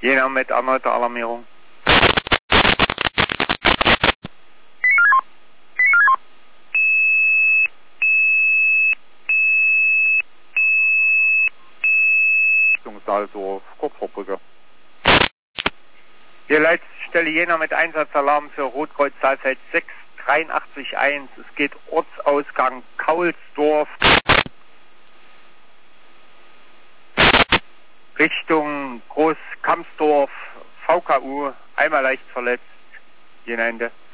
Jena mit erneuter Alarmierung. Saldorf, kurz vor Brücke. Hier Leitstelle Jena mit Einsatzalarm für Rotkreuz Saalfeld 6, 83.1. Es geht Ortsausgang Kaulsdorf. Richtung Großkampsdorf, VKU, einmal leicht verletzt. Jena Ende.